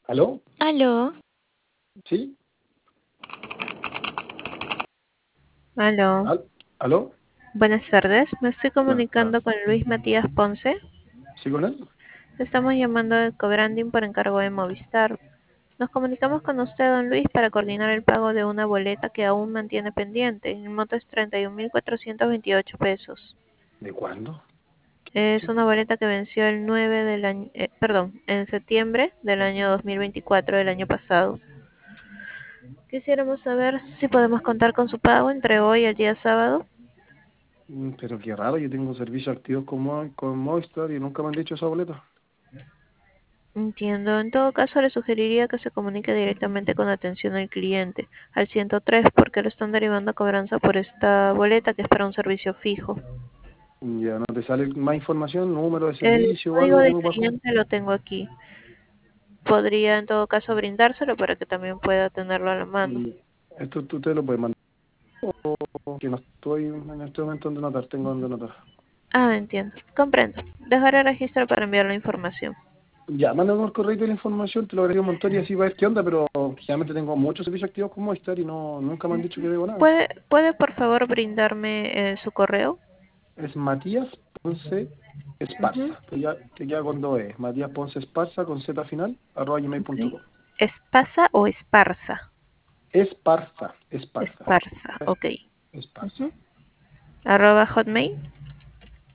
¿Aló? Aló, ¿Sí? aló. ¿Aló? Buenas tardes. Me estoy Buenas comunicando tardes. con Luis Matías Ponce. ¿Sí con él? Estamos llamando de Cobranding por encargo de Movistar. Nos comunicamos con usted, don Luis, para coordinar el pago de una boleta que aún mantiene pendiente. El monto es 31.428 pesos. ¿De cuándo? Es una boleta que venció el 9 del año, perdón, en septiembre del año 2024 del año pasado. Quisiéramos saber si podemos contar con su pago entre hoy y el día sábado. Pero qué raro, yo tengo servicios activos con Movistar y nunca me han dicho esa boleta. Entiendo. En todo caso, le sugeriría que se comunique directamente con atención al cliente, al 103, porque lo están derivando a cobranza por esta boleta que es para un servicio fijo. Ya no te sale más información, número de El servicio o código algo de como para... cliente lo tengo aquí. Podría en todo caso brindárselo para que también pueda tenerlo a la mano. Y esto tú te lo puedes mandar, que no estoy en este momento donde notar, tengo donde notar. Ah, entiendo. Comprendo. Dejaré registro para enviar la información. Ya, mándame por correo de la información, te lo agregué un montón y así va a ver qué onda, pero generalmente tengo muchos servicios activos con Movistar y nunca me han dicho que debo nada. ¿Puede por favor brindarme su correo? Es Matías Ponce Ujú, Esparza. Te queda con dos E. Matías Ponce Esparza con Z final, ok. @gmail.com. ¿Espasa o Esparza? Esparza, Esparza, Esparza, ok. Esparza. Ujú. Arroba Hotmail.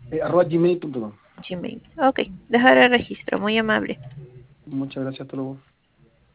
@gmail.com. Gmail. Ok, dejaré el registro, muy amable. Muchas gracias, hasta luego.